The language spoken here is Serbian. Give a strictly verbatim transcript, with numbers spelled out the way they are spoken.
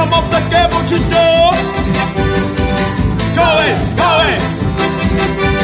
bottom of the cable to do. Go it, go it.